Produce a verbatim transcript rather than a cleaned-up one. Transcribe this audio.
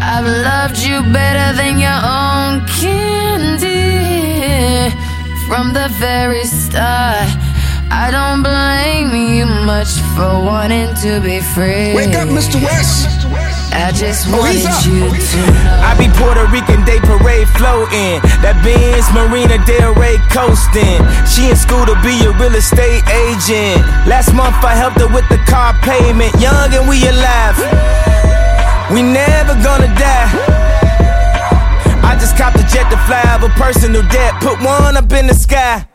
I've loved you better than your own candy from the very start. I don't blame you much for wanting to be free. Wake up, Mister West. I just Oh, wanted he's up. you to know. I be Puerto Rican Day Parade floating. That Benz Marina Del Rey coasting. She in school to be a real estate agent. Last month I helped her with the car payment. Young and we alive. We never gonna die. I just copped a jet to fly over personal debt. Put one up in the sky.